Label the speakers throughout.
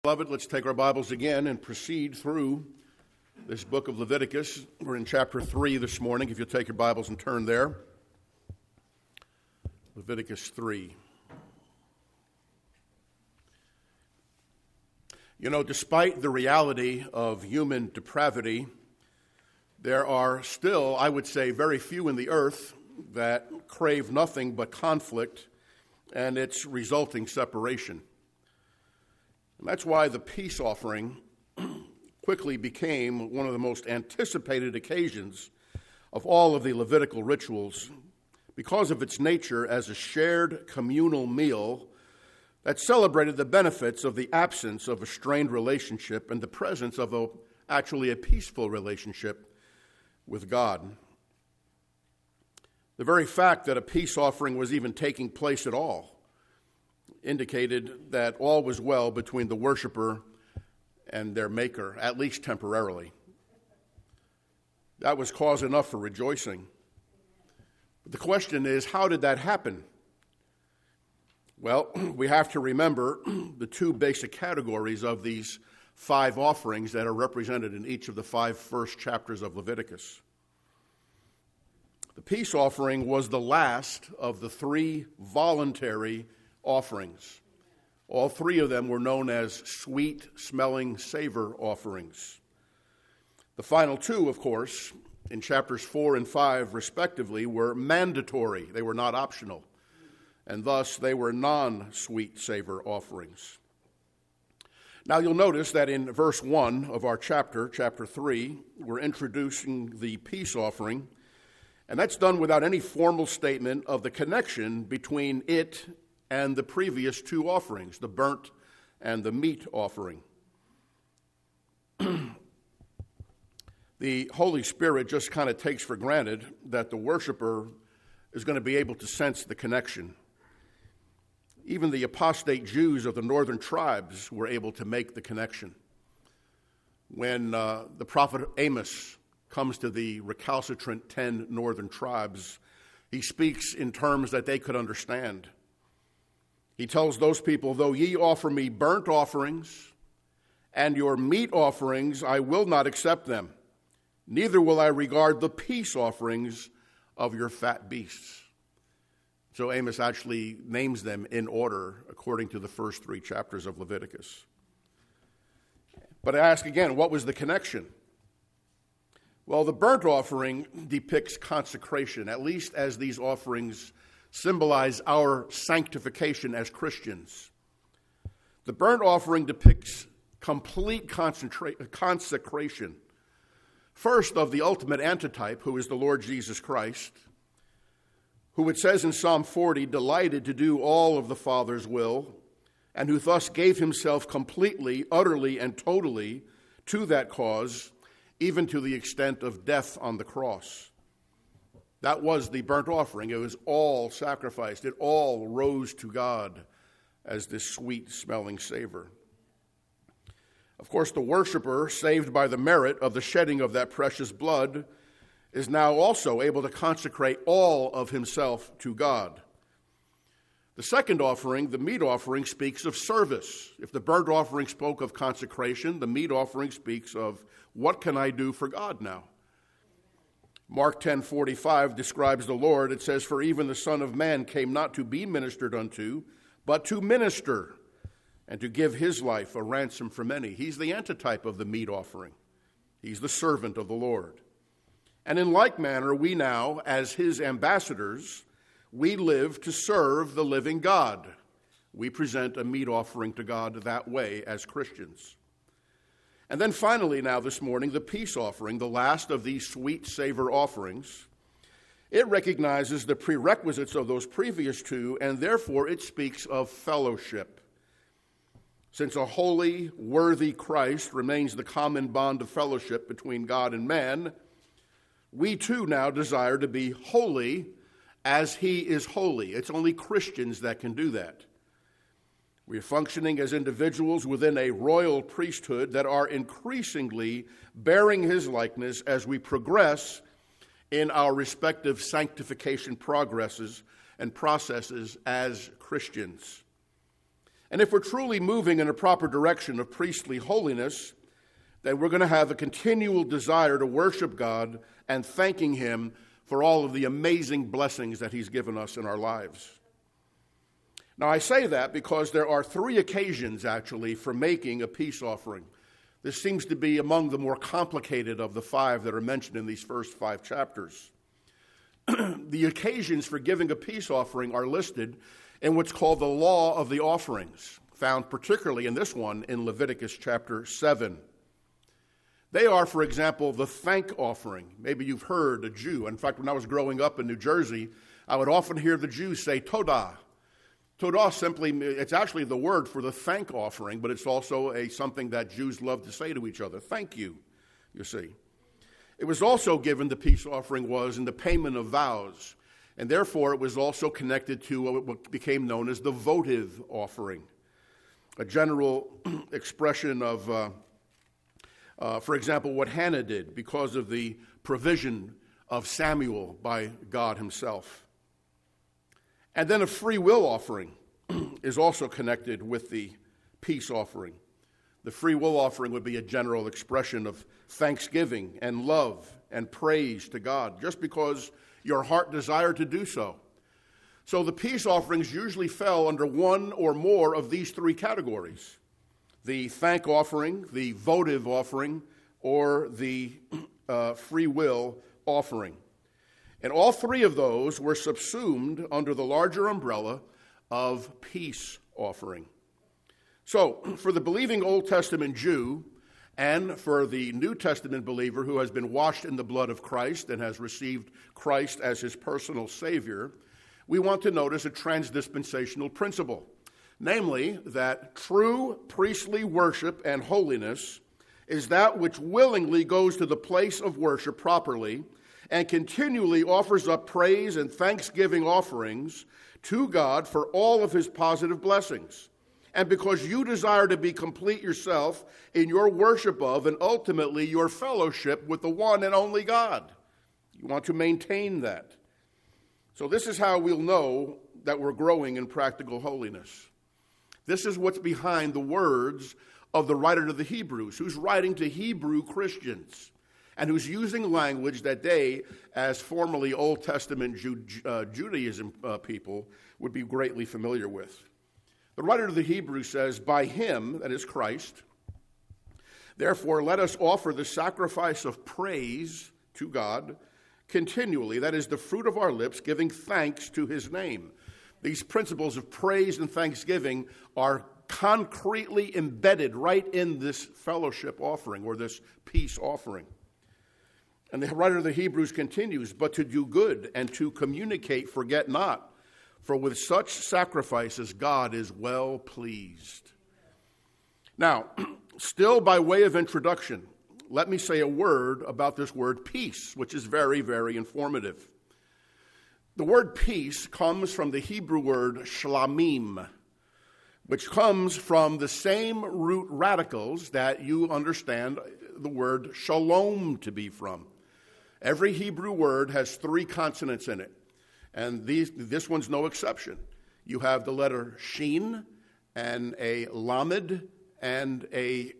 Speaker 1: Beloved, let's take our Bibles again and proceed through this book of Leviticus. We're in chapter 3 this morning. If you'll take your Bibles and turn there. Leviticus 3. You know, despite the reality of human depravity, there are still, I would say, very few in the earth that crave nothing but conflict and its resulting separation. And that's why the peace offering quickly became one of the most anticipated occasions of all of the Levitical rituals because of its nature as a shared communal meal that celebrated the benefits of the absence of a strained relationship and the presence of actually a peaceful relationship with God. The very fact that a peace offering was even taking place at all indicated that all was well between the worshiper and their maker, at least temporarily. That was cause enough for rejoicing. But the question is, how did that happen? Well, we have to remember the two basic categories of these 5 offerings that are represented in each of the 5 first chapters of Leviticus. The peace offering was the last of the 3 voluntary offerings. All 3 of them were known as sweet-smelling savor offerings. The final 2, of course, in chapters 4 and 5 respectively, were mandatory. They were not optional, and thus they were non-sweet savor offerings. Now you'll notice that in verse 1 of our chapter 3, we're introducing the peace offering, and that's done without any formal statement of the connection between it and the previous 2 offerings, the burnt and the meat offering. The Holy Spirit just kind of takes for granted that the worshiper is going to be able to sense the connection. Even the apostate Jews of the northern tribes were able to make the connection. When the prophet Amos comes to the recalcitrant 10 northern tribes, he speaks in terms that they could understand. He tells those people, "Though ye offer me burnt offerings and your meat offerings, I will not accept them. Neither will I regard the peace offerings of your fat beasts." So Amos actually names them in order according to the first 3 chapters of Leviticus. But I ask again, what was the connection? Well, the burnt offering depicts consecration, at least as these offerings symbolize our sanctification as Christians. The burnt offering depicts complete consecration. First, of the ultimate antitype, who is the Lord Jesus Christ, who it says in Psalm 40, delighted to do all of the Father's will, and who thus gave himself completely, utterly, and totally to that cause, even to the extent of death on the cross. That was the burnt offering. It was all sacrificed. It all rose to God as this sweet-smelling savor. Of course, the worshiper, saved by the merit of the shedding of that precious blood, is now also able to consecrate all of himself to God. The second offering, the meat offering, speaks of service. If the burnt offering spoke of consecration, the meat offering speaks of, what can I do for God now? Mark 10:45 describes the Lord. It says, "For even the Son of Man came not to be ministered unto, but to minister, and to give his life a ransom for many." He's the antitype of the meat offering. He's the servant of the Lord. And in like manner, we now, as his ambassadors, we live to serve the living God. We present a meat offering to God that way as Christians. And then finally now this morning, the peace offering, the last of these sweet savor offerings. It recognizes the prerequisites of those previous 2, and therefore it speaks of fellowship. Since a holy, worthy Christ remains the common bond of fellowship between God and man, we too now desire to be holy as he is holy. It's only Christians that can do that. We are functioning as individuals within a royal priesthood that are increasingly bearing his likeness as we progress in our respective sanctification progresses and processes as Christians. And if we're truly moving in a proper direction of priestly holiness, then we're going to have a continual desire to worship God and thanking Him for all of the amazing blessings that He's given us in our lives. Now, I say that because there are 3 occasions, actually, for making a peace offering. This seems to be among the more complicated of the 5 that are mentioned in these first 5 chapters. The occasions for giving a peace offering are listed in what's called the law of the offerings, found particularly in this one in Leviticus chapter 7. They are, for example, the thank offering. Maybe you've heard a Jew. In fact, when I was growing up in New Jersey, I would often hear the Jews say Todah. Todah simply, it's actually the word for the thank offering, but it's also something that Jews love to say to each other. Thank you, you see. It was also given, the peace offering was, in the payment of vows. And therefore, it was also connected to what became known as the votive offering, a general expression of, for example, what Hannah did because of the provision of Samuel by God Himself. And then a free will offering is also connected with the peace offering. The free will offering would be a general expression of thanksgiving and love and praise to God, just because your heart desired to do so. So the peace offerings usually fell under one or more of these 3 categories: the thank offering, the votive offering, or the free will offering. And all 3 of those were subsumed under the larger umbrella of peace offering. So, for the believing Old Testament Jew, and for the New Testament believer who has been washed in the blood of Christ and has received Christ as his personal Savior, we want to notice a transdispensational principle, namely that true priestly worship and holiness is that which willingly goes to the place of worship properly and continually offers up praise and thanksgiving offerings to God for all of His positive blessings. And because you desire to be complete yourself in your worship of and ultimately your fellowship with the one and only God. You want to maintain that. So this is how we'll know that we're growing in practical holiness. This is what's behind the words of the writer to the Hebrews, who's writing to Hebrew Christians and who's using language that they, as formerly Old Testament Judaism people, would be greatly familiar with. The writer to the Hebrews says, "By Him," that is Christ, "therefore let us offer the sacrifice of praise to God continually, that is the fruit of our lips, giving thanks to His name." These principles of praise and thanksgiving are concretely embedded right in this fellowship offering or this peace offering. And the writer of the Hebrews continues, "But to do good and to communicate, forget not. For with such sacrifices, God is well pleased." Now, still by way of introduction, let me say a word about this word peace, which is very, very informative. The word peace comes from the Hebrew word shlamim, which comes from the same root radicals that you understand the word shalom to be from. Every Hebrew word has 3 consonants in it. And this one's no exception. You have the letter Shin and a Lamed and a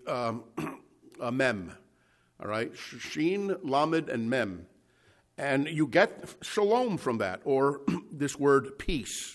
Speaker 1: Mem. All right? Shin, Lamed, and Mem. And you get shalom from that, or this word peace.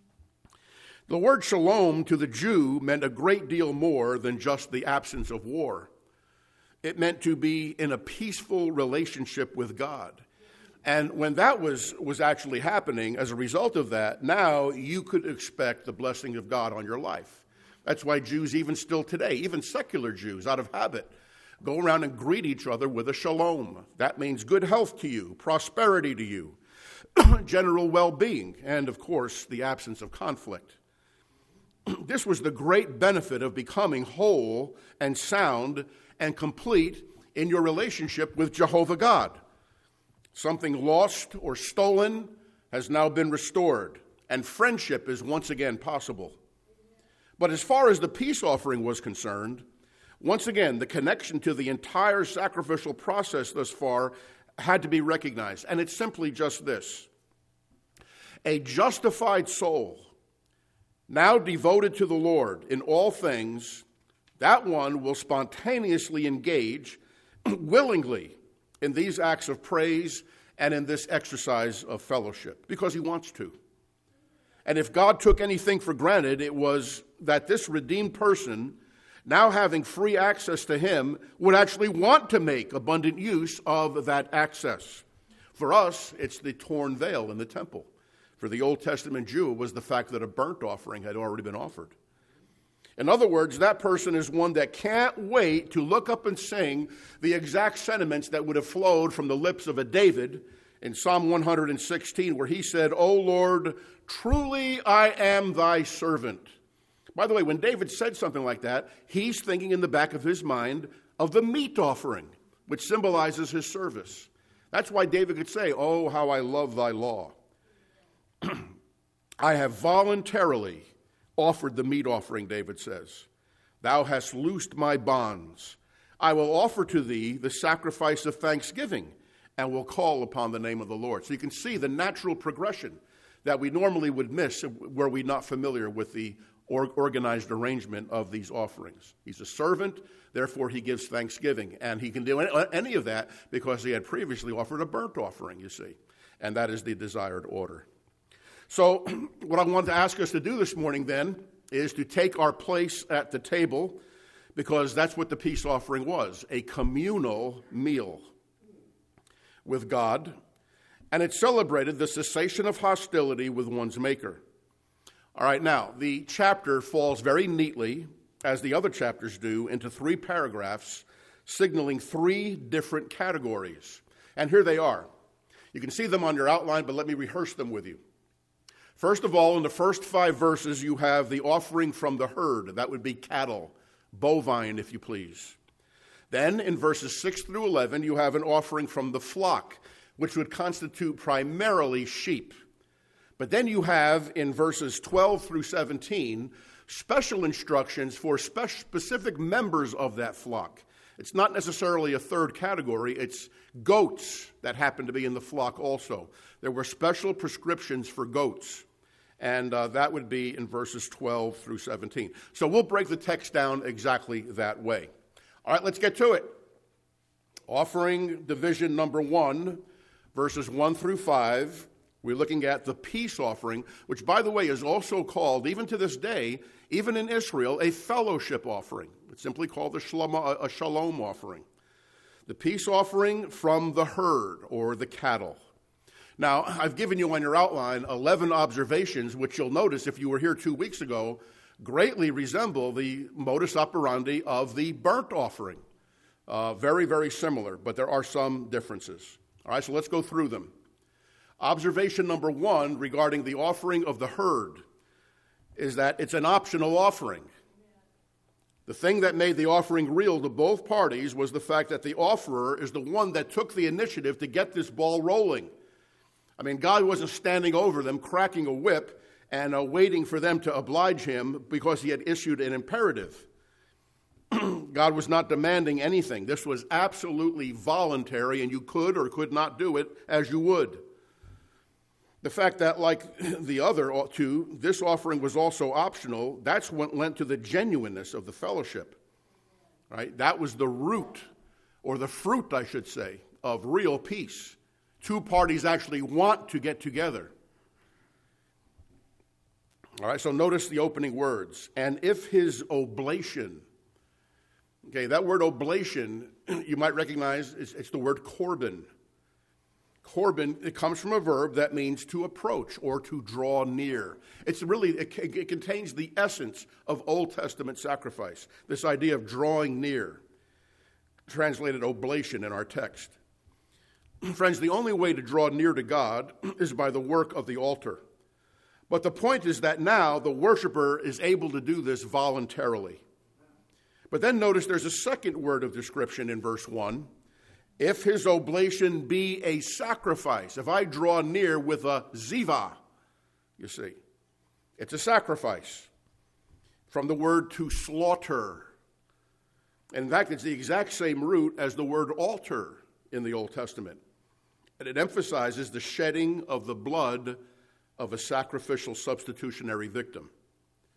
Speaker 1: The word shalom to the Jew meant a great deal more than just the absence of war. It meant to be in a peaceful relationship with God. And when that was actually happening, as a result of that, now you could expect the blessing of God on your life. That's why Jews, even still today, even secular Jews, out of habit, go around and greet each other with a shalom. That means good health to you, prosperity to you, general well-being, and, of course, the absence of conflict. This was the great benefit of becoming whole and sound and complete in your relationship with Jehovah God. Something lost or stolen has now been restored, and friendship is once again possible. But as far as the peace offering was concerned, once again, the connection to the entire sacrificial process thus far had to be recognized, and it's simply just this. A justified soul now devoted to the Lord in all things, that one will spontaneously engage willingly in these acts of praise and in this exercise of fellowship because he wants to. And if God took anything for granted, it was that this redeemed person, now having free access to him, would actually want to make abundant use of that access. For us, it's the torn veil in the temple. For the Old Testament Jew, it was the fact that a burnt offering had already been offered. In other words, that person is one that can't wait to look up and sing the exact sentiments that would have flowed from the lips of a David in Psalm 116, where he said, "O Lord, truly I am thy servant." By the way, when David said something like that, he's thinking in the back of his mind of the meat offering, which symbolizes his service. That's why David could say, "Oh, how I love thy law." I have voluntarily offered the meat offering, David says. Thou hast loosed my bonds. I will offer to thee the sacrifice of thanksgiving and will call upon the name of the Lord. So you can see the natural progression that we normally would miss were we not familiar with the organized arrangement of these offerings. He's a servant, therefore he gives thanksgiving. And he can do any of that because he had previously offered a burnt offering, you see. And that is the desired order. So what I want to ask us to do this morning then is to take our place at the table, because that's what the peace offering was, a communal meal with God. And it celebrated the cessation of hostility with one's maker. All right, now, the chapter falls very neatly, as the other chapters do, into 3 paragraphs, signaling 3 different categories. And here they are. You can see them on your outline, but let me rehearse them with you. First of all, in the first 5 verses, you have the offering from the herd. That would be cattle, bovine, if you please. Then, in verses 6 through 11, you have an offering from the flock, which would constitute primarily sheep. But then you have, in verses 12 through 17, special instructions for specific members of that flock. It's not necessarily a third category. It's goats that happen to be in the flock also. There were special prescriptions for goats, and that would be in verses 12 through 17. So we'll break the text down exactly that way. All right, let's get to it. Offering division number 1, verses 1 through 5. We're looking at the peace offering, which, by the way, is also called, even to this day, even in Israel, a fellowship offering. It's simply called a shalom offering. The peace offering from the herd, or the cattle. Now, I've given you on your outline 11 observations, which you'll notice if you were here 2 weeks ago, greatly resemble the modus operandi of the burnt offering. Very, very similar, but there are some differences. All right, so let's go through them. Observation number 1 regarding the offering of the herd is that it's an optional offering. The thing that made the offering real to both parties was the fact that the offerer is the one that took the initiative to get this ball rolling. I mean, God wasn't standing over them, cracking a whip, and waiting for them to oblige him because he had issued an imperative. God was not demanding anything. This was absolutely voluntary, and you could or could not do it as you would. The fact that, like the other 2, this offering was also optional, that's what lent to the genuineness of the fellowship. Right? That was the root, or the fruit, I should say, of real peace. 2 parties actually want to get together. All right, so notice the opening words. And if his oblation. Okay, that word oblation, you might recognize, it's the word korban. Korban, it comes from a verb that means to approach or to draw near. It contains the essence of Old Testament sacrifice, this idea of drawing near, translated oblation in our text. Friends, the only way to draw near to God is by the work of the altar. But the point is that now the worshiper is able to do this voluntarily. But then notice there's a second word of description in verse 1. If his oblation be a sacrifice, if I draw near with a ziva, you see, it's a sacrifice from the word to slaughter. And in fact, it's the exact same root as the word altar in the Old Testament. And it emphasizes the shedding of the blood of a sacrificial substitutionary victim.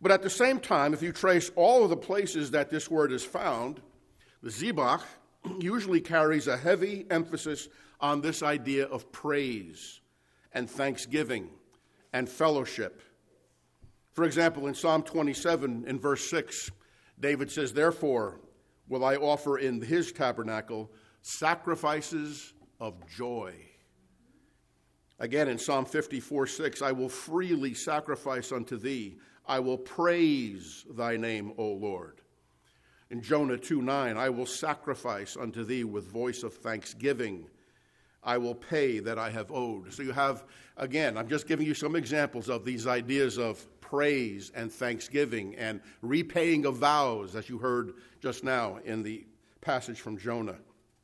Speaker 1: But at the same time, if you trace all of the places that this word is found, the zibach usually carries a heavy emphasis on this idea of praise and thanksgiving and fellowship. For example, in Psalm 27, in verse 6, David says, "Therefore will I offer in his tabernacle sacrifices of joy." Again, in Psalm 54:6, "I will freely sacrifice unto thee. I will praise thy name, O Lord." In Jonah 2:9, "I will sacrifice unto thee with voice of thanksgiving. I will pay that I have owed." So you have, again, I'm just giving you some examples of these ideas of praise and thanksgiving and repaying of vows, as you heard just now in the passage from Jonah.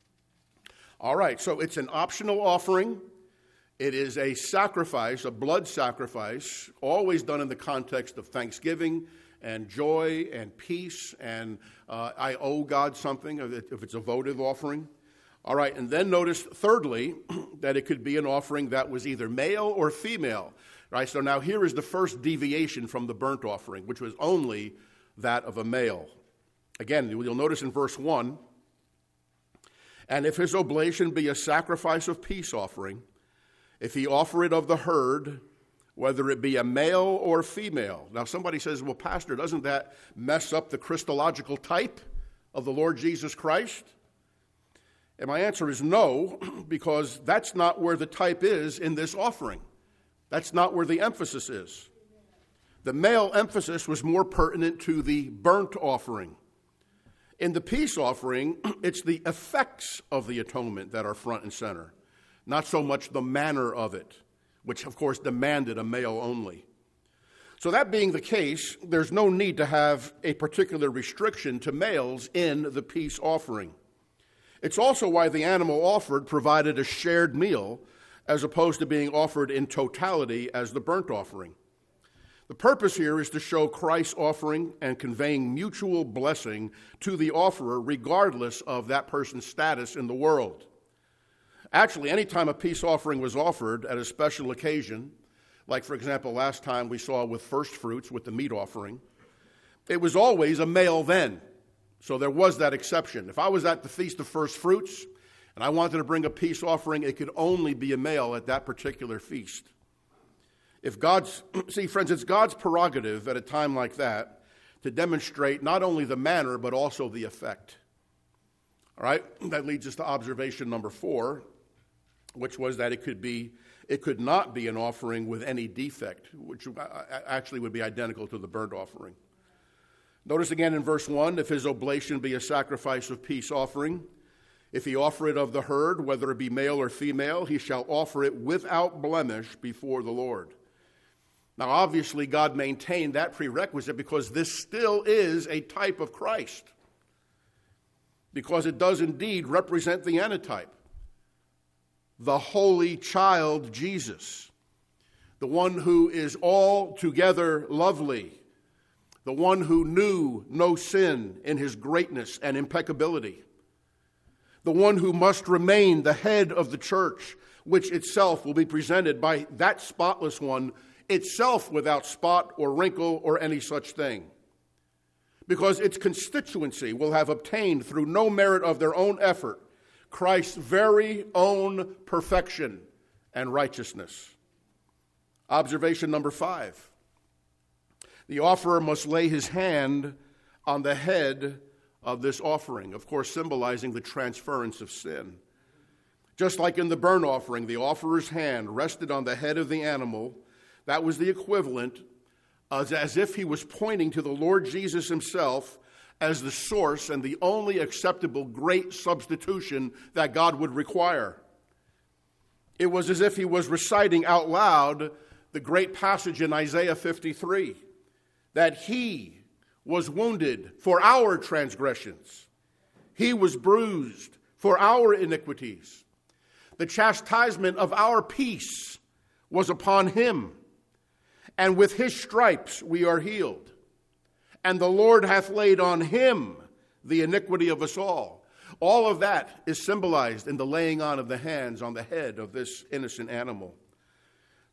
Speaker 1: All right, so it's an optional offering. It is a sacrifice, a blood sacrifice, always done in the context of thanksgiving and joy and peace, and I owe God something if it's a votive offering. All right, and then notice, thirdly, that it could be an offering that was either male or female. Right, so now here is the first deviation from the burnt offering, which was only that of a male. Again, you'll notice in verse 1, "And if his oblation be a sacrifice of peace offering, if he offer it of the herd, whether it be a male or female." Now somebody says, "Well, Pastor, doesn't that mess up the Christological type of the Lord Jesus Christ?" And my answer is no, because that's not where the type is in this offering. That's not where the emphasis is. The male emphasis was more pertinent to the burnt offering. In the peace offering, it's the effects of the atonement that are front and center, not so much the manner of it, which of course demanded a male only. So that being the case, there's no need to have a particular restriction to males in the peace offering. It's also why the animal offered provided a shared meal, as opposed to being offered in totality as the burnt offering. The purpose here is to show Christ's offering and conveying mutual blessing to the offerer, regardless of that person's status in the world. Actually, anytime a peace offering was offered at a special occasion, like, for example, last time we saw with first fruits, with the meat offering, it was always a male then. So there was that exception. If I was at the Feast of First Fruits, and I wanted to bring a peace offering, it could only be a male at that particular feast. See, friends, it's God's prerogative at a time like that to demonstrate not only the manner, but also the effect. All right, that leads us to observation number 4, which was that it could not be an offering with any defect, which actually would be identical to the burnt offering. Notice again in verse 1, "If his oblation be a sacrifice of peace offering, if he offer it of the herd, whether it be male or female, he shall offer it without blemish before the Lord." Now, obviously, God maintained that prerequisite because this still is a type of Christ, because it does indeed represent the antitype, the holy child Jesus, the one who is altogether lovely, the one who knew no sin in his greatness and impeccability, the one who must remain the head of the church, which itself will be presented by that spotless one, itself without spot or wrinkle or any such thing, because its constituency will have obtained through no merit of their own effort Christ's very own perfection and righteousness. Observation number 5. The offerer must lay his hand on the head of this offering, of course symbolizing the transference of sin. Just like in the burnt offering, the offerer's hand rested on the head of the animal. That was the equivalent as if he was pointing to the Lord Jesus himself as the source and the only acceptable great substitution that God would require. It was as if he was reciting out loud the great passage in Isaiah 53, that he was wounded for our transgressions. He was bruised for our iniquities. The chastisement of our peace was upon him, and with his stripes we are healed. And the Lord hath laid on him the iniquity of us all. All of that is symbolized in the laying on of the hands on the head of this innocent animal.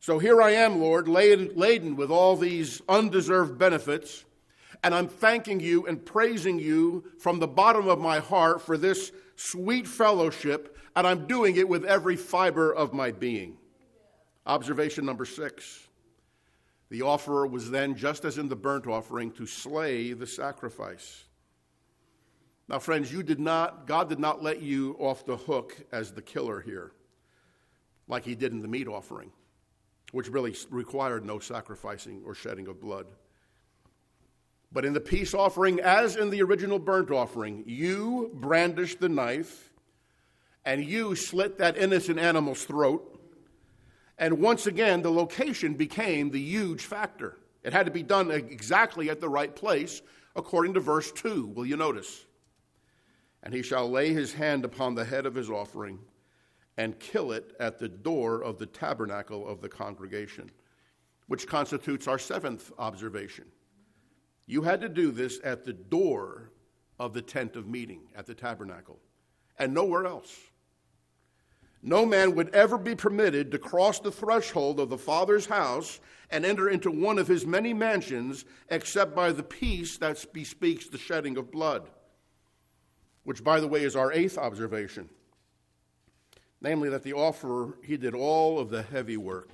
Speaker 1: So here I am, Lord, laden with all these undeserved benefits, and I'm thanking you and praising you from the bottom of my heart for this sweet fellowship, and I'm doing it with every fiber of my being. Observation number 6. The offerer was then, just as in the burnt offering, to slay the sacrifice. Now, friends, God did not let you off the hook as the killer here, like he did in the meat offering, which really required no sacrificing or shedding of blood. But in the peace offering, as in the original burnt offering, you brandished the knife and you slit that innocent animal's throat. And once again, the location became the huge factor. It had to be done exactly at the right place, according to verse 2. Will you notice? And he shall lay his hand upon the head of his offering and kill it at the door of the tabernacle of the congregation, which constitutes our 7th observation. You had to do this at the door of the tent of meeting, at the tabernacle, and nowhere else. No man would ever be permitted to cross the threshold of the Father's house and enter into one of his many mansions except by the peace that bespeaks the shedding of blood, which, by the way, is our 8th observation. Namely, that the offerer, he did all of the heavy work,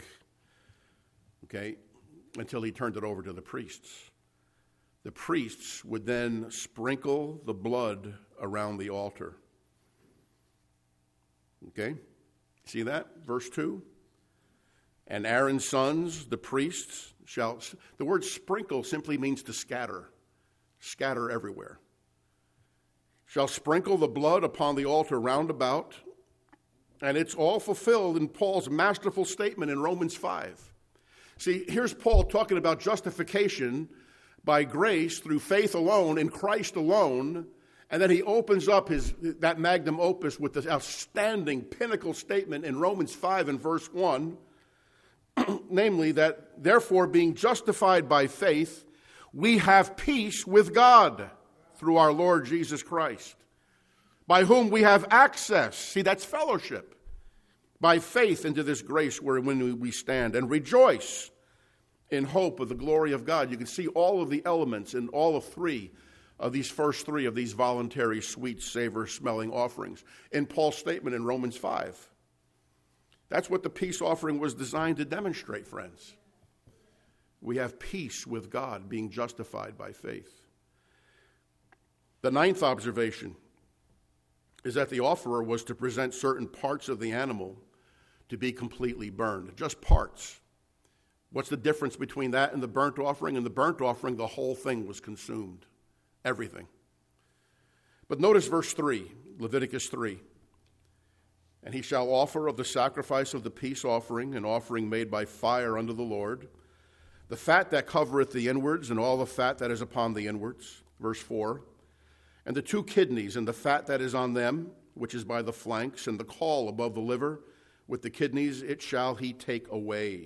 Speaker 1: until he turned it over to the priests. The priests would then sprinkle the blood around the altar. See that? Verse 2. And Aaron's sons, the priests, shall... The word sprinkle simply means to scatter. Scatter everywhere. Shall sprinkle the blood upon the altar round about. And it's all fulfilled in Paul's masterful statement in Romans 5. See, here's Paul talking about justification by grace through faith alone, in Christ alone. And then he opens up that magnum opus with this outstanding pinnacle statement in Romans 5 and verse 1, namely that, therefore, being justified by faith, we have peace with God through our Lord Jesus Christ, by whom we have access. See, that's fellowship. By faith into this grace wherein we stand, and rejoice in hope of the glory of God. You can see all of the elements in all of 3 of these first 3 of these voluntary, sweet, savor-smelling offerings in Paul's statement in Romans 5. That's what the peace offering was designed to demonstrate, friends. We have peace with God, being justified by faith. The 9th observation is that the offerer was to present certain parts of the animal to be completely burned, just parts. What's the difference between that and the burnt offering? In the burnt offering, the whole thing was consumed. Everything. But notice verse 3, Leviticus 3. And he shall offer of the sacrifice of the peace offering, an offering made by fire unto the Lord, the fat that covereth the inwards, and all the fat that is upon the inwards. Verse 4. And the 2 kidneys, and the fat that is on them, which is by the flanks, and the caul above the liver, with the kidneys, it shall he take away.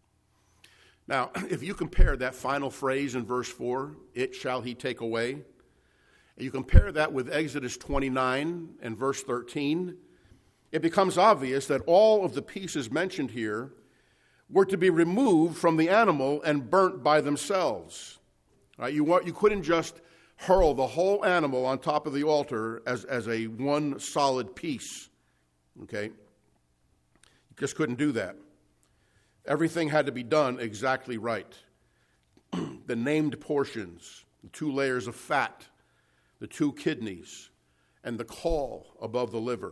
Speaker 1: Now, if you compare that final phrase in verse 4, it shall he take away, and you compare that with Exodus 29 and verse 13, it becomes obvious that all of the pieces mentioned here were to be removed from the animal and burnt by themselves. Right? You couldn't just hurl the whole animal on top of the altar as a one solid piece. You just couldn't do that. Everything had to be done exactly right. The named portions, the 2 layers of fat, the 2 kidneys, and the caul above the liver.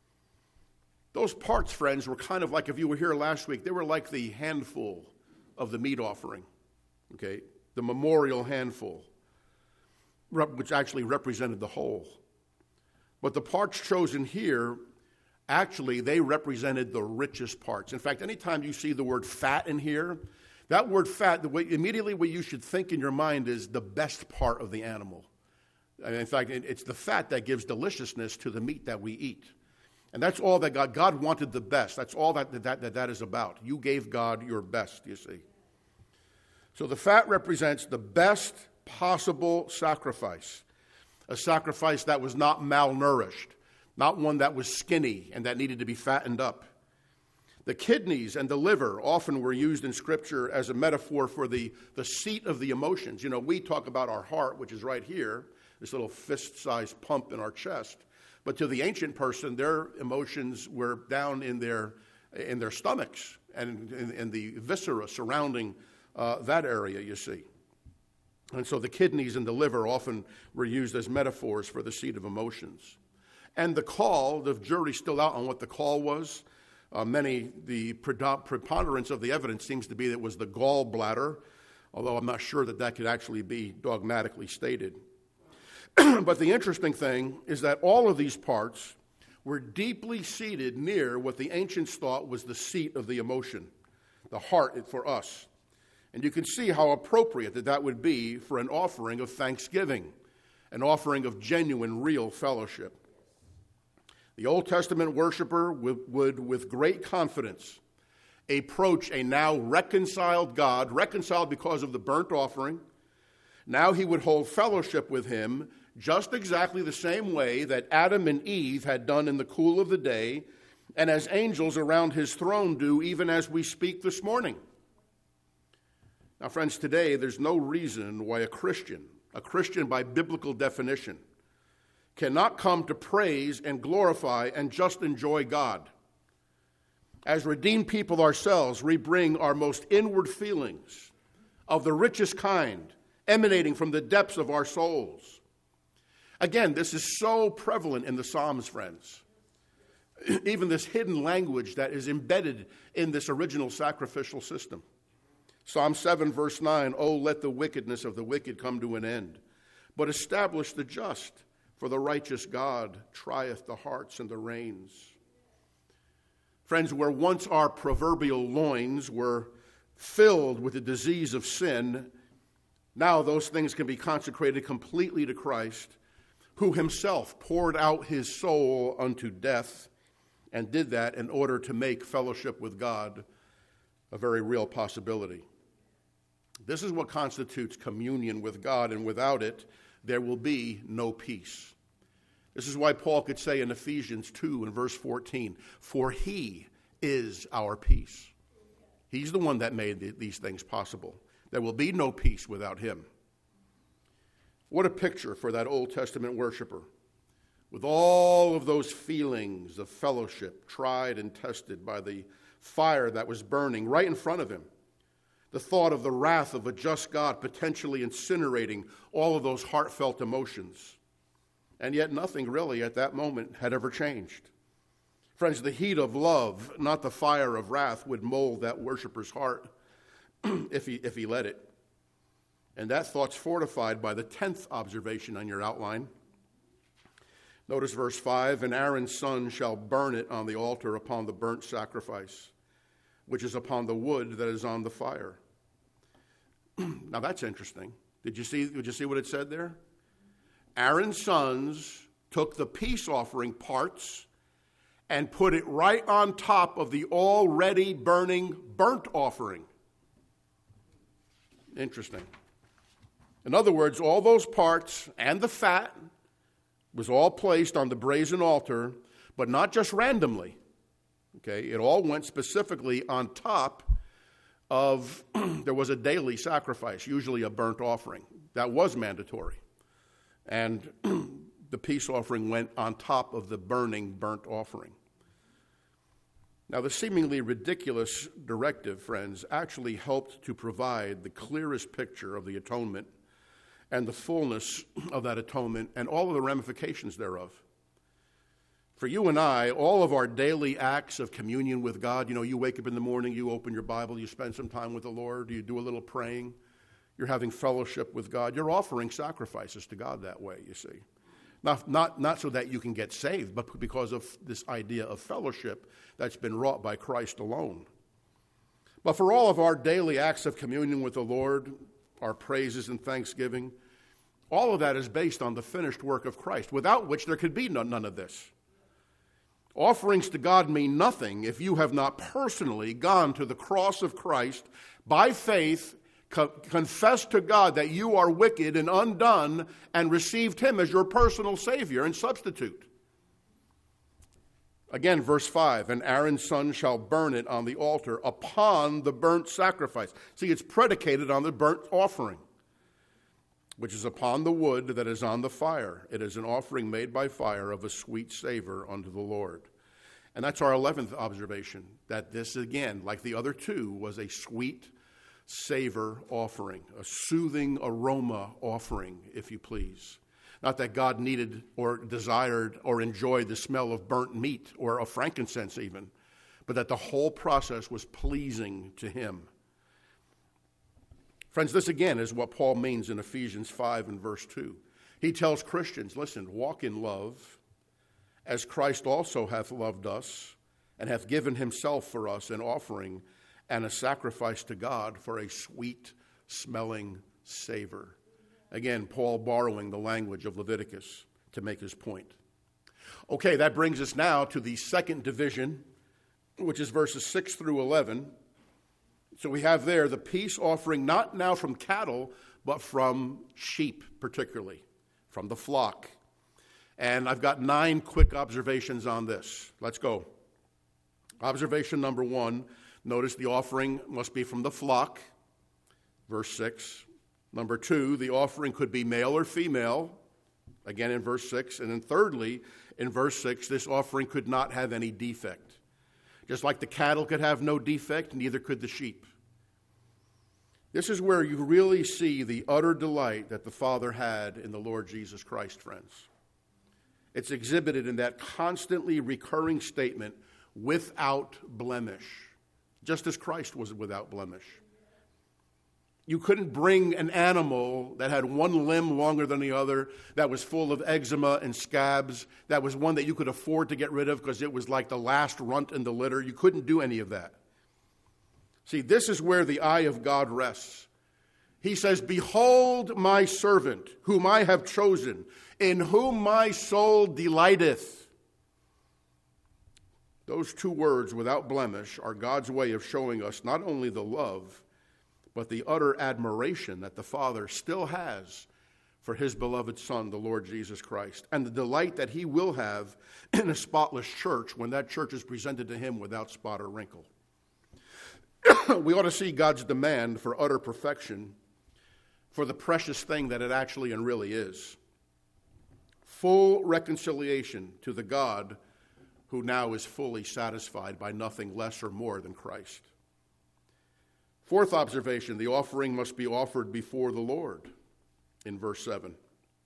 Speaker 1: Those parts, friends, were kind of like, if you were here last week, they were like the handful of the meat offering, the memorial handful, which actually represented the whole. But the parts chosen here, actually, they represented the richest parts. In fact, anytime you see the word fat in here, that word fat, immediately what you should think in your mind is the best part of the animal. And in fact, it's the fat that gives deliciousness to the meat that we eat. And that's all that God wanted the best. That's all that is about. You gave God your best, you see. So the fat represents the best possible sacrifice, a sacrifice that was not malnourished, not one that was skinny and that needed to be fattened up. The kidneys and the liver often were used in Scripture as a metaphor for the seat of the emotions. You know, we talk about our heart, which is right here, this little fist-sized pump in our chest. But to the ancient person, their emotions were down in their stomachs and in the viscera surrounding that area, you see. And so the kidneys and the liver often were used as metaphors for the seat of emotions. And the call, the jury's still out on what the call was. The preponderance of the evidence seems to be that it was the gallbladder, although I'm not sure that could actually be dogmatically stated. But the interesting thing is that all of these parts were deeply seated near what the ancients thought was the seat of the emotion, the heart for us. And you can see how appropriate that would be for an offering of thanksgiving, an offering of genuine, real fellowship. The Old Testament worshiper would with great confidence, approach a now reconciled God, reconciled because of the burnt offering. Now he would hold fellowship with him just exactly the same way that Adam and Eve had done in the cool of the day, and as angels around his throne do even as we speak this morning. Now, friends, today there's no reason why a Christian by biblical definition, cannot come to praise and glorify and just enjoy God. As redeemed people ourselves, we bring our most inward feelings of the richest kind, emanating from the depths of our souls. Again, this is so prevalent in the Psalms, friends. Even this hidden language that is embedded in this original sacrificial system. Psalm 7, verse 9, "Oh, let the wickedness of the wicked come to an end, but establish the just, for the righteous God trieth the hearts and the reins." Friends, where once our proverbial loins were filled with the disease of sin, now those things can be consecrated completely to Christ, who himself poured out his soul unto death, and did that in order to make fellowship with God a very real possibility. This is what constitutes communion with God, and without it, there will be no peace. This is why Paul could say in Ephesians 2 and verse 14, "For he is our peace." He's the one that made these things possible. There will be no peace without him. What a picture for that Old Testament worshiper, with all of those feelings of fellowship tried and tested by the fire that was burning right in front of him. The thought of the wrath of a just God potentially incinerating all of those heartfelt emotions. And yet nothing really at that moment had ever changed. Friends, the heat of love, not the fire of wrath, would mold that worshiper's heart if he let it. And that thought's fortified by the 10th observation on your outline. Notice verse 5, "And Aaron's son shall burn it on the altar upon the burnt sacrifice, which is upon the wood that is on the fire." Now that's interesting. Did you see what it said there? Aaron's sons took the peace offering parts and put it right on top of the already burning burnt offering. Interesting. In other words, all those parts and the fat was all placed on the brazen altar, but not just randomly. Okay, it all went specifically on top of, there was a daily sacrifice, usually a burnt offering. That was mandatory. And the peace offering went on top of the burning burnt offering. Now, the seemingly ridiculous directive, friends, actually helped to provide the clearest picture of the atonement and the fullness of that atonement and all of the ramifications thereof. For you and I, all of our daily acts of communion with God, you wake up in the morning, you open your Bible, you spend some time with the Lord, you do a little praying, you're having fellowship with God, you're offering sacrifices to God that way, you see. Not so that you can get saved, but because of this idea of fellowship that's been wrought by Christ alone. But for all of our daily acts of communion with the Lord, our praises and thanksgiving, all of that is based on the finished work of Christ, without which there could be none of this. Offerings to God mean nothing if you have not personally gone to the cross of Christ by faith, confessed to God that you are wicked and undone, and received him as your personal Savior and substitute. Again, verse 5, and Aaron's son shall burn it on the altar upon the burnt sacrifice. See, it's predicated on the burnt offering, which is upon the wood that is on the fire. It is an offering made by fire of a sweet savor unto the Lord. And that's our 11th observation, that this, again, like the other two, was a sweet savor offering, a soothing aroma offering, if you please. Not that God needed or desired or enjoyed the smell of burnt meat or of frankincense even, but that the whole process was pleasing to him. Friends, this again is what Paul means in Ephesians 5 and verse 2. He tells Christians, listen, walk in love, as Christ also hath loved us, and hath given himself for us an offering and a sacrifice to God for a sweet-smelling savor. Again, Paul borrowing the language of Leviticus to make his point. Okay, that brings us now to the second division, which is verses 6 through 11. So we have there the peace offering, not now from cattle, but from sheep particularly, from the flock. And I've got 9 quick observations on this. Let's go. Observation number 1, notice the offering must be from the flock, verse 6. Number 2, the offering could be male or female, again in verse 6. And then thirdly, in verse 6, this offering could not have any defect. Just like the cattle could have no defect, neither could the sheep. This is where you really see the utter delight that the Father had in the Lord Jesus Christ, friends. It's exhibited in that constantly recurring statement, without blemish, just as Christ was without blemish. You couldn't bring an animal that had one limb longer than the other, that was full of eczema and scabs, that was one that you could afford to get rid of because it was like the last runt in the litter. You couldn't do any of that. See, this is where the eye of God rests. He says, behold my servant, whom I have chosen, in whom my soul delighteth. Those 2 words, without blemish, are God's way of showing us not only the love, but the utter admiration that the Father still has for his beloved Son, the Lord Jesus Christ, and the delight that he will have in a spotless church when that church is presented to him without spot or wrinkle. We ought to see God's demand for utter perfection for the precious thing that it actually and really is. Full reconciliation to the God who now is fully satisfied by nothing less or more than Christ. 4th observation, the offering must be offered before the Lord, in verse 7.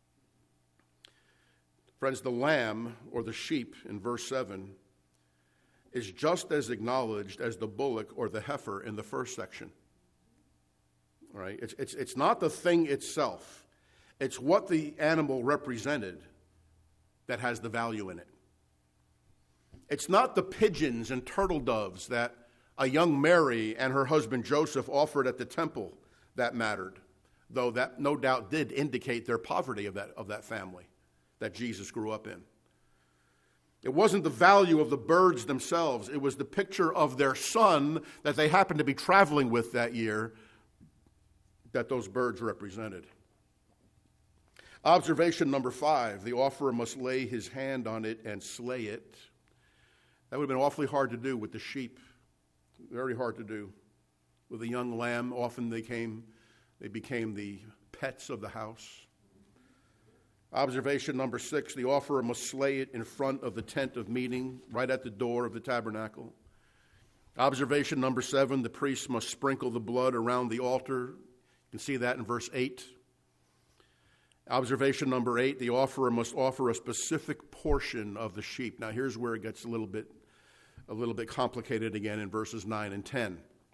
Speaker 1: Friends, the lamb or the sheep in verse 7 is just as acknowledged as the bullock or the heifer in the first section. All right? It's not the thing itself. It's what the animal represented that has the value in it. It's not the pigeons and turtle doves that a young Mary and her husband Joseph offered at the temple that mattered, though that no doubt did indicate their poverty of that family that Jesus grew up in. It wasn't the value of the birds themselves. It was the picture of their son that they happened to be traveling with that year that those birds represented. Observation number 5, the offerer must lay his hand on it and slay it. That would have been awfully hard to do with the sheep. Very hard to do. With a young lamb, often they became the pets of the house. Observation number 6, the offerer must slay it in front of the tent of meeting, right at the door of the tabernacle. Observation number 7, the priest must sprinkle the blood around the altar. You can see that in verse 8. Observation number 8, the offerer must offer a specific portion of the sheep. Now here's where it gets a little bit complicated again in verses 9 and 10.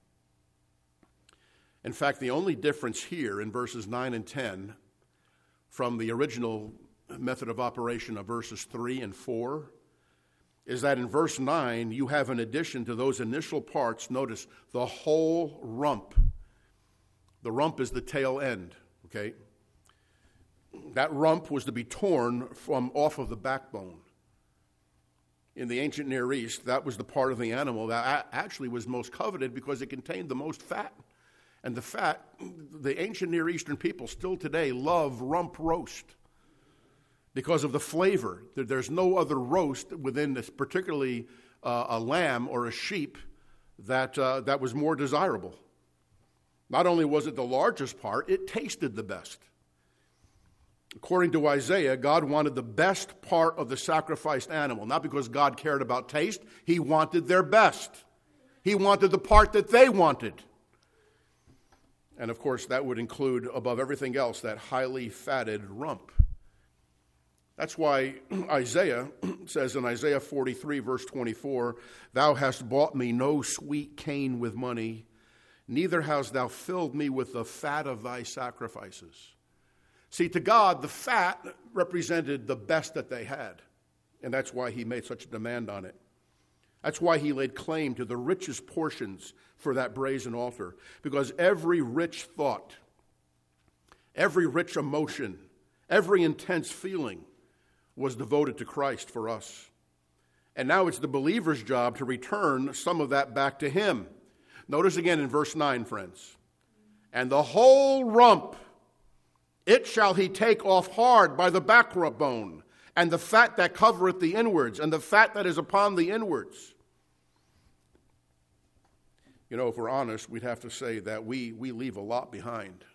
Speaker 1: In fact, the only difference here in verses 9 and 10 from the original method of operation of verses 3 and 4 is that in verse 9 you have an addition to those initial parts, notice, the whole rump. The rump is the tail end, okay? That rump was to be torn from off of the backbone. In the ancient Near East, that was the part of the animal that actually was most coveted because it contained the most fat. And the fat, the ancient Near Eastern people still today love rump roast. because of the flavor. There's no other roast within this, particularly a lamb or a sheep, that was more desirable. Not only was it the largest part, it tasted the best. According to Isaiah, God wanted the best part of the sacrificed animal, not because God cared about taste. He wanted their best. He wanted the part that they wanted. And of course, that would include, above everything else, that highly fatted rump. That's why Isaiah says in Isaiah 43, verse 24, "Thou hast bought me no sweet cane with money, neither hast thou filled me with the fat of thy sacrifices." See, to God, the fat represented the best that they had, and that's why he made such a demand on it. That's why he laid claim to the richest portions for that brazen altar, because every rich thought, every rich emotion, every intense feeling was devoted to Christ for us. And now it's the believer's job to return some of that back to him. Notice again in verse 9, friends. "And the whole rump, it shall he take off hard by the backbone, and the fat that covereth the inwards, and the fat that is upon the inwards." You know, if we're honest, we'd have to say that we leave a lot behind.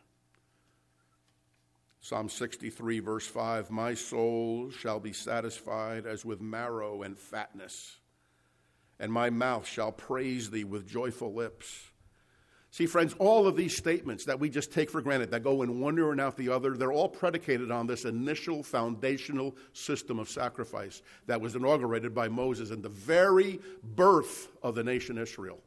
Speaker 1: Psalm 63, verse 5, "My soul shall be satisfied as with marrow and fatness, and my mouth shall praise thee with joyful lips." See, friends, all of these statements that we just take for granted, that go in one ear and out the other, they're all predicated on this initial foundational system of sacrifice that was inaugurated by Moses in the very birth of the nation Israel.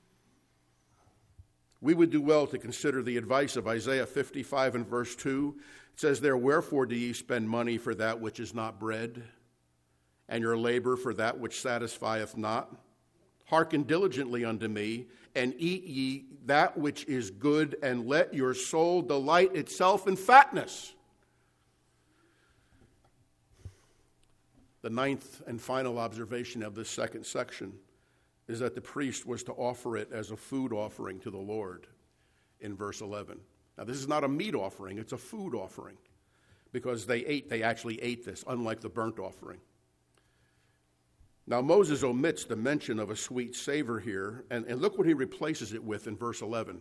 Speaker 1: We would do well to consider the advice of Isaiah 55 and verse 2. It says there, "Wherefore do ye spend money for that which is not bread, and your labor for that which satisfieth not? Hearken diligently unto me, and eat ye that which is good, and let your soul delight itself in fatness." The ninth and final observation of this second section is that the priest was to offer it as a food offering to the Lord in verse 11. Now, this is not a meat offering, it's a food offering, because they actually ate this, unlike the burnt offering. Now, Moses omits the mention of a sweet savor here, and look what he replaces it with in verse 11.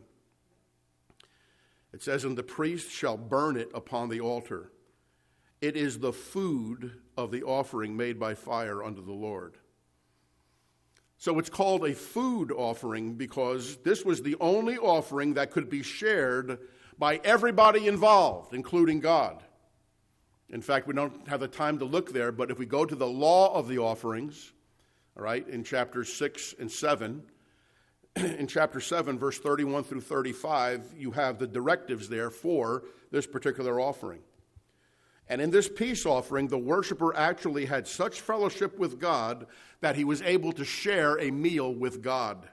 Speaker 1: It says, "And the priest shall burn it upon the altar. It is the food of the offering made by fire unto the Lord." So it's called a food offering because this was the only offering that could be shared by everybody involved, including God. In fact, we don't have the time to look there, but if we go to the law of the offerings, all right, in chapters 6 and 7, in chapter 7, verse 31 through 35, you have the directives there for this particular offering. And in this peace offering, the worshiper actually had such fellowship with God that he was able to share a meal with God.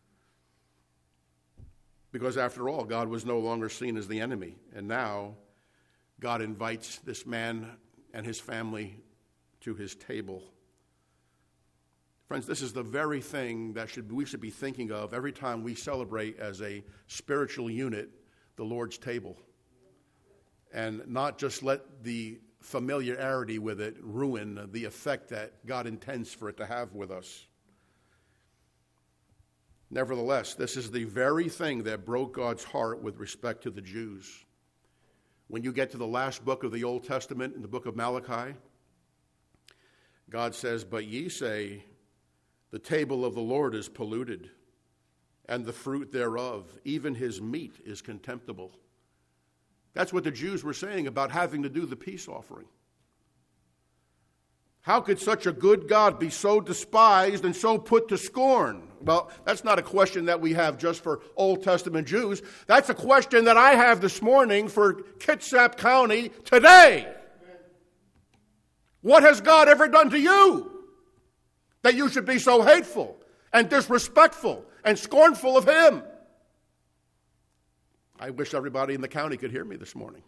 Speaker 1: Because after all, God was no longer seen as the enemy. And now, God invites this man and his family to his table. Friends, this is the very thing that we should be thinking of every time we celebrate as a spiritual unit the Lord's table. And not just let the familiarity with it ruin the effect that God intends for it to have with us. Nevertheless, this is the very thing that broke God's heart with respect to the Jews. When you get to the last book of the Old Testament, in the book of Malachi, God says, "But ye say, the table of the Lord is polluted, and the fruit thereof, even his meat, is contemptible." That's what the Jews were saying about having to do the peace offering. How could such a good God be so despised and so put to scorn? Well, that's not a question that we have just for Old Testament Jews. That's a question that I have this morning for Kitsap County today. What has God ever done to you that you should be so hateful and disrespectful and scornful of him? I wish everybody in the county could hear me this morning.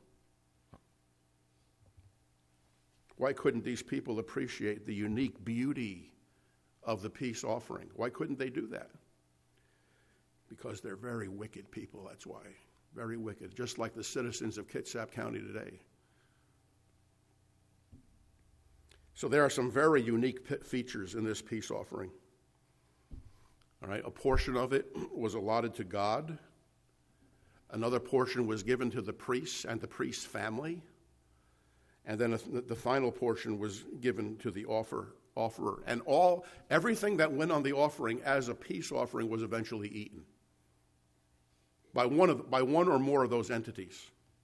Speaker 1: Why couldn't these people appreciate the unique beauty of the peace offering? Why couldn't they do that? Because they're very wicked people, that's why. Very wicked, just like the citizens of Kitsap County today. So there are some very unique features in this peace offering. All right, a portion of it was allotted to God. Another portion was given to the priests and the priest's family. And then the final portion was given to the offerer. And everything that went on the offering as a peace offering was eventually eaten by one or more of those entities.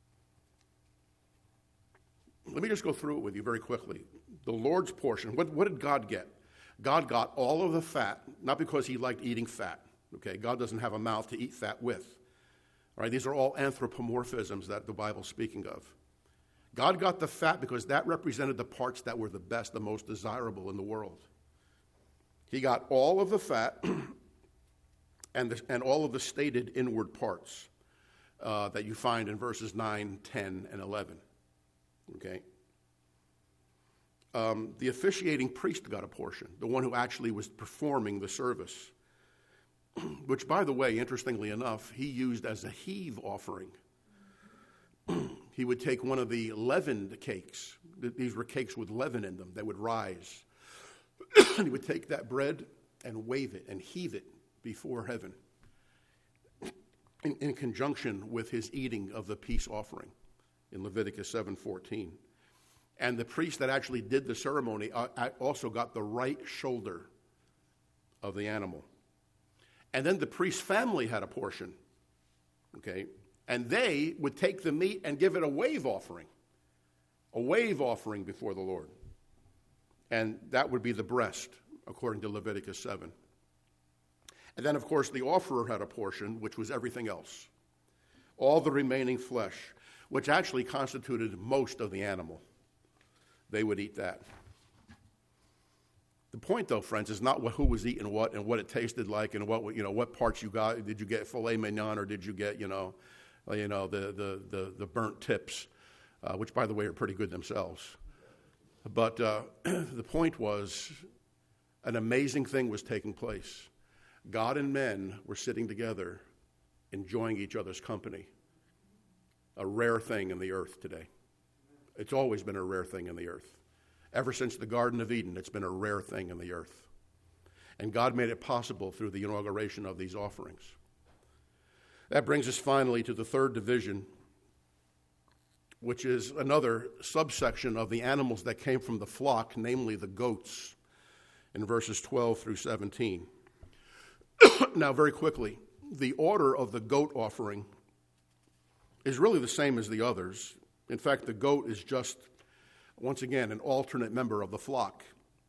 Speaker 1: Let me just go through it with you very quickly. The Lord's portion, what did God get? God got all of the fat, not because he liked eating fat. Okay, God doesn't have a mouth to eat fat with. All right, these are all anthropomorphisms that the Bible's speaking of. God got the fat because that represented the parts that were the best, the most desirable in the world. He got all of the fat and all of the stated inward parts that you find in verses 9, 10, and 11. Okay? The officiating priest got a portion, the one who actually was performing the service, which, by the way, interestingly enough, he used as a heave offering. He would take one of the leavened cakes. These were cakes with leaven in them that would rise. And he would take that bread and wave it and heave it before heaven in conjunction with his eating of the peace offering in Leviticus 7:14. And the priest that actually did the ceremony also got the right shoulder of the animal. And then the priest's family had a portion, okay? And they would take the meat and give it a wave offering before the Lord. And that would be the breast, according to Leviticus 7. And then, of course, the offerer had a portion, which was everything else. All the remaining flesh, which actually constituted most of the animal. They would eat that. The point, though, friends, is not who was eating what and what it tasted like and what parts you got. Did you get filet mignon or did you get the burnt tips, which, by the way, are pretty good themselves. But the point was, an amazing thing was taking place. God and men were sitting together, enjoying each other's company. A rare thing in the earth today. It's always been a rare thing in the earth. Ever since the Garden of Eden, it's been a rare thing in the earth. And God made it possible through the inauguration of these offerings. That brings us finally to the third division, which is another subsection of the animals that came from the flock, namely the goats, in verses 12 through 17. Now, very quickly, the order of the goat offering is really the same as the others. In fact, the goat is just, once again, an alternate member of the flock.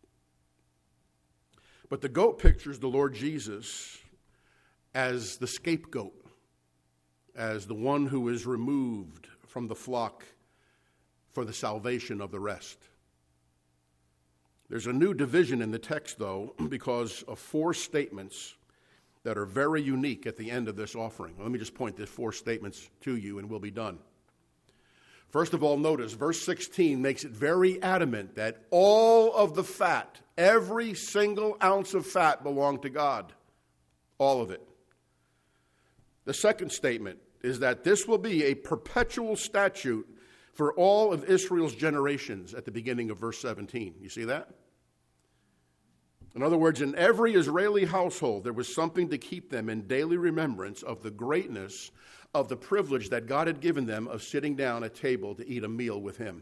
Speaker 1: But the goat pictures the Lord Jesus as the scapegoat, as the one who is removed from the flock for the salvation of the rest. There's a new division in the text, though, because of four statements that are very unique at the end of this offering. Let me just point these four statements to you and we'll be done. First of all, notice verse 16 makes it very adamant that all of the fat, every single ounce of fat belonged to God. All of it. The second statement is that this will be a perpetual statute for all of Israel's generations at the beginning of verse 17. You see that? In other words, in every Israeli household, there was something to keep them in daily remembrance of the greatness of the privilege that God had given them of sitting down at table to eat a meal with him.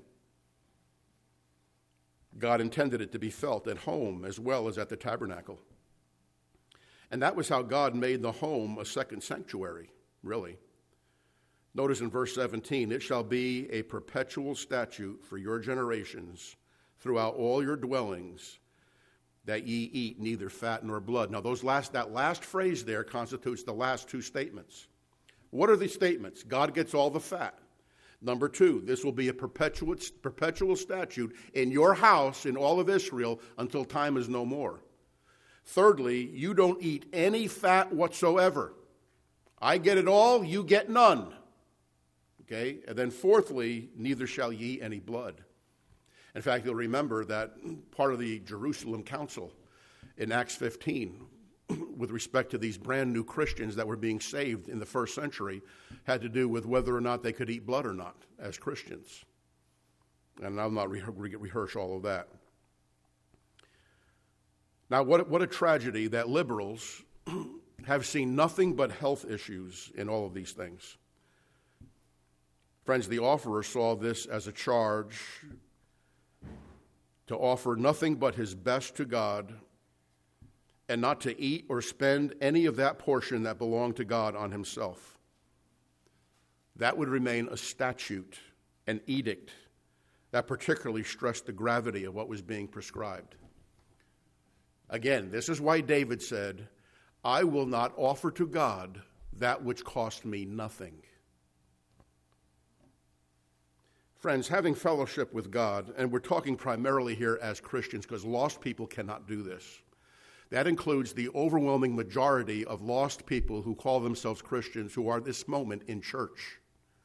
Speaker 1: God intended it to be felt at home as well as at the tabernacle. And that was how God made the home a second sanctuary, really. Notice in verse 17, it shall be a perpetual statute for your generations throughout all your dwellings, that ye eat neither fat nor blood. Now, that last phrase there constitutes the last two statements. What are these statements? God gets all the fat. Number two, this will be a perpetual statute in your house, in all of Israel, until time is no more. Thirdly, you don't eat any fat whatsoever. I get it all, you get none. Okay? And then fourthly, neither shall ye eat any blood. In fact, you'll remember that part of the Jerusalem Council in Acts 15, with respect to these brand new Christians that were being saved in the first century, had to do with whether or not they could eat blood or not as Christians. And I'll not rehearse all of that. Now, what a tragedy that liberals have seen nothing but health issues in all of these things. Friends, the offerer saw this as a charge to offer nothing but his best to God and not to eat or spend any of that portion that belonged to God on himself. That would remain a statute, an edict, that particularly stressed the gravity of what was being prescribed. Again, this is why David said, I will not offer to God that which cost me nothing. Friends, having fellowship with God, and we're talking primarily here as Christians because lost people cannot do this. That includes the overwhelming majority of lost people who call themselves Christians who are this moment in church.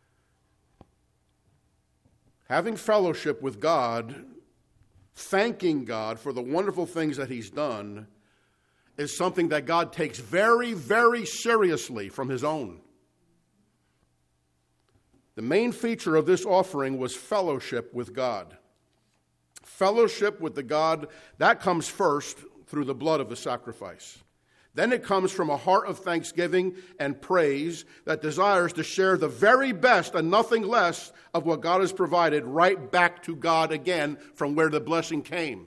Speaker 1: Having fellowship with God, thanking God for the wonderful things that he's done, is something that God takes very, very seriously from his own. The main feature of this offering was fellowship with God. Fellowship with the God, that comes first through the blood of the sacrifice. Then it comes from a heart of thanksgiving and praise that desires to share the very best and nothing less of what God has provided right back to God again from where the blessing came.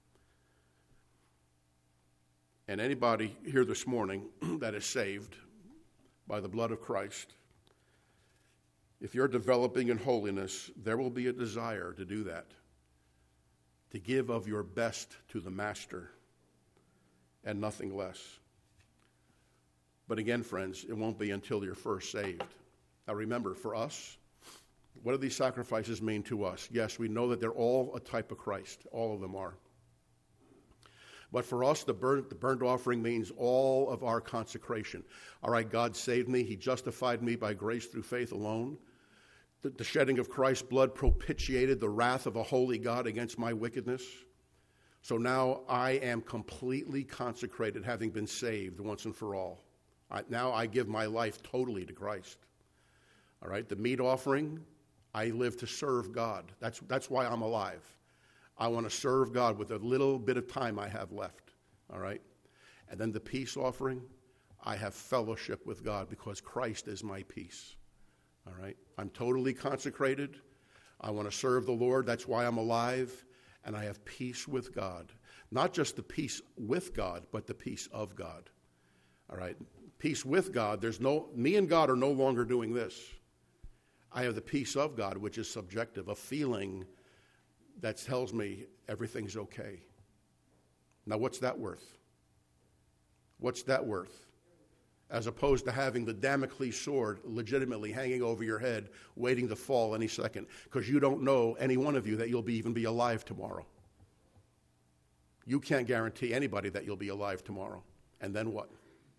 Speaker 1: And anybody here this morning that is saved by the blood of Christ, if you're developing in holiness, there will be a desire to do that, to give of your best to the Master and nothing less. But again, friends, it won't be until you're first saved. Now remember, for us, what do these sacrifices mean to us? Yes, we know that they're all a type of Christ. All of them are. But for us, the burnt offering means all of our consecration. All right, God saved me. He justified me by grace through faith alone. The shedding of Christ's blood propitiated the wrath of a holy God against my wickedness. So now I am completely consecrated, having been saved once and for all. Now I give my life totally to Christ. All right, the meat offering, I live to serve God. That's why I'm alive. I want to serve God with a little bit of time I have left. All right, and then the peace offering, I have fellowship with God because Christ is my peace. All right, I'm totally consecrated. I want to serve the Lord. That's why I'm alive. And I have peace with God. Not just the peace with God, but the peace of God. All right? Peace with God. Me and God are no longer doing this. I have the peace of God, which is subjective, a feeling that tells me everything's okay. Now, what's that worth? What's that worth? As opposed to having the Damocles sword legitimately hanging over your head, waiting to fall any second, because you don't know, any one of you, that you'll even be alive tomorrow. You can't guarantee anybody that you'll be alive tomorrow. And then what?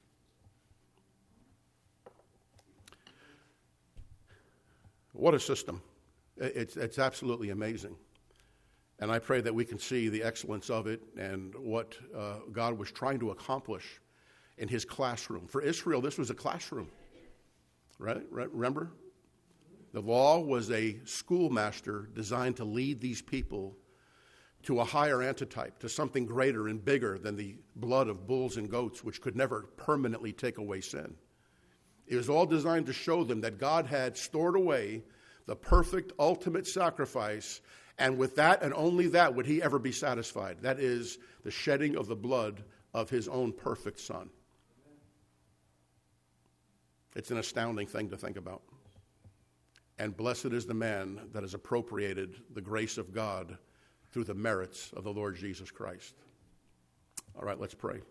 Speaker 1: What a system. It's absolutely amazing. And I pray that we can see the excellence of it and what God was trying to accomplish in his classroom. For Israel, this was a classroom, right? Remember? The law was a schoolmaster designed to lead these people to a higher antitype, to something greater and bigger than the blood of bulls and goats, which could never permanently take away sin. It was all designed to show them that God had stored away the perfect, ultimate sacrifice, and with that and only that would he ever be satisfied. That is the shedding of the blood of his own perfect Son. It's an astounding thing to think about. And blessed is the man that has appropriated the grace of God through the merits of the Lord Jesus Christ. All right, let's pray.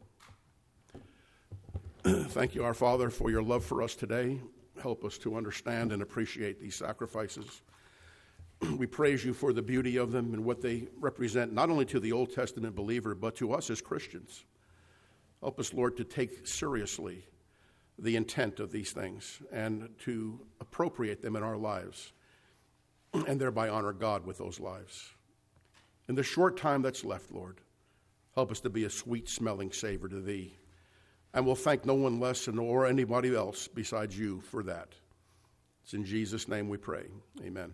Speaker 1: Thank you, our Father, for your love for us today. Help us to understand and appreciate these sacrifices. We praise you for the beauty of them and what they represent, not only to the Old Testament believer, but to us as Christians. Help us, Lord, to take seriously the intent of these things and to appropriate them in our lives and thereby honor God with those lives. In the short time that's left, Lord, help us to be a sweet-smelling savor to thee. And we'll thank no one less nor anybody else besides you for that. It's in Jesus' name we pray. Amen.